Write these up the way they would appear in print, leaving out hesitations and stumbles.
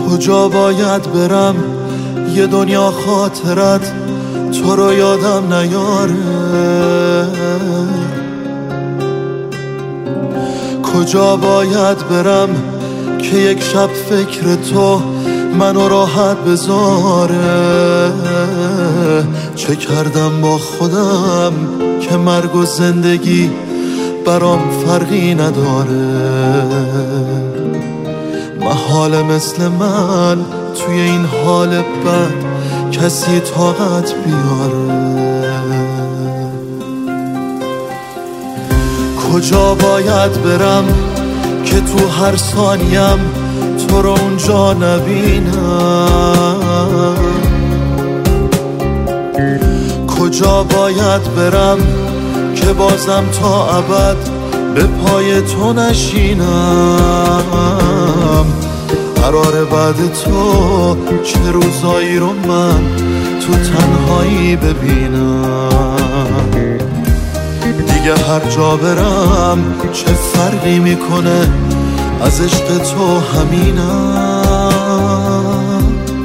کجا باید برم یه دنیا خاطرت تو رو یادم نیاره؟ کجا باید برم که یک شب فکر تو منو راحت بذاره؟ چه کردم با خودم که مرگ و زندگی برام فرقی نداره؟ محاله مثل من توی این حال بد کسی طاقت بیاره. کجا باید برم که تو هر ثانیم تو رو اونجا نبینم؟ کجا باید برم که بازم تا ابد به پای تو نشینم؟ قراره بعد تو چه روزایی رو من تو تنهایی ببینم؟ دیگه هر جا برم چه فرقی میکنه، از عشق تو همینم.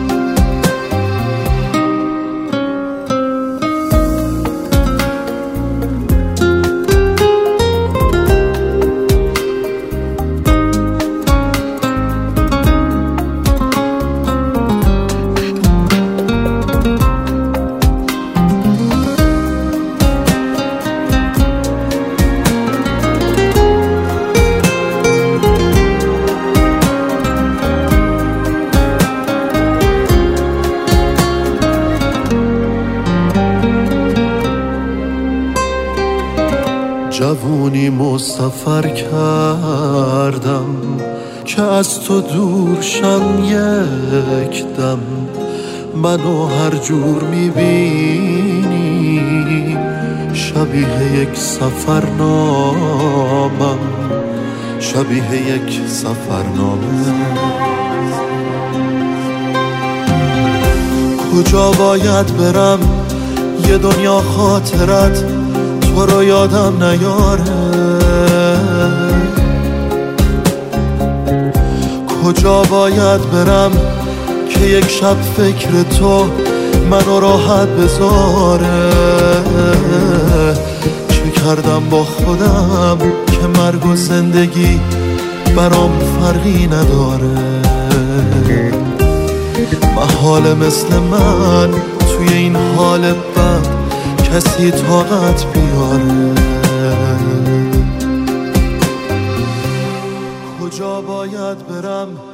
جوونی مسافر کردم که از تو دور شم یک دم. منو هر جور میبینی شبیه یک سفرنامم، شبیه یک سفرنامه. کجا باید برم یه دنیا خاطرت تو رو یادم نیاره؟ کجا باید برم که یک شب فکر تو منو راحت بذاره؟ چه کردم با خودم که مرگ و زندگی برام فرقی نداره؟ محاله مثل من توی این حال بد کسی طاقت بیاره. کجا باید برم